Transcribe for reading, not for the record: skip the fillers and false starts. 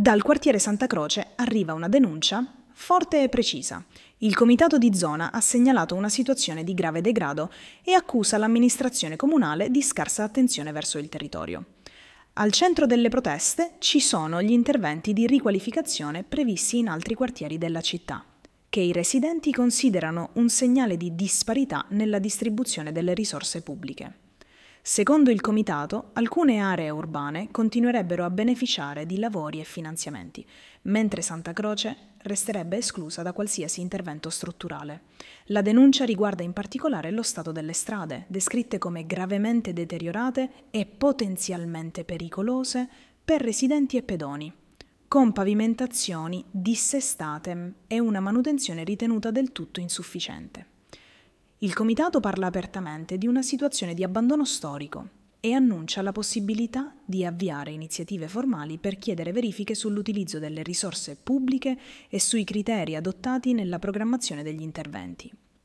Dal quartiere Santa Croce arriva una denuncia forte e precisa. Il comitato di zona ha segnalato una situazione di grave degrado e accusa l'amministrazione comunale di scarsa attenzione verso il territorio. Al centro delle proteste ci sono gli interventi di riqualificazione previsti in altri quartieri della città, che i residenti considerano un segnale di disparità nella distribuzione delle risorse pubbliche. Secondo il comitato, alcune aree urbane continuerebbero a beneficiare di lavori e finanziamenti, mentre Santa Croce resterebbe esclusa da qualsiasi intervento strutturale. La denuncia riguarda in particolare lo stato delle strade, descritte come gravemente deteriorate e potenzialmente pericolose per residenti e pedoni, con pavimentazioni dissestate e una manutenzione ritenuta del tutto insufficiente. Il comitato parla apertamente di una situazione di abbandono storico e annuncia la possibilità di avviare iniziative formali per chiedere verifiche sull'utilizzo delle risorse pubbliche e sui criteri adottati nella programmazione degli interventi.